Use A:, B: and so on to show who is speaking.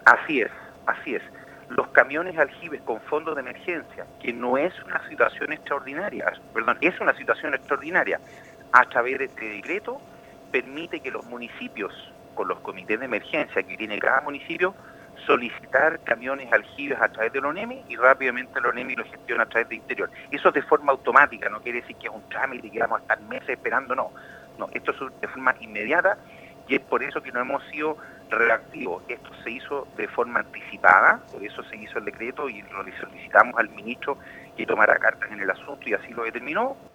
A: Así es, así es. Los camiones aljibes con fondos de emergencia, que no es una situación extraordinaria, perdón, es una situación extraordinaria, a través de este decreto permite que los municipios, con los comités de emergencia que tiene cada municipio, solicitar camiones aljibes a través del ONEMI y rápidamente el ONEMI lo gestiona a través de Interior. Eso es de forma automática, no quiere decir que es un trámite que vamos a estar meses esperando, no. No, esto es de forma inmediata y es por eso que no hemos sido reactivos. Esto se hizo de forma anticipada, por eso se hizo el decreto y lo solicitamos al ministro que tomara cartas en el asunto y así lo determinó.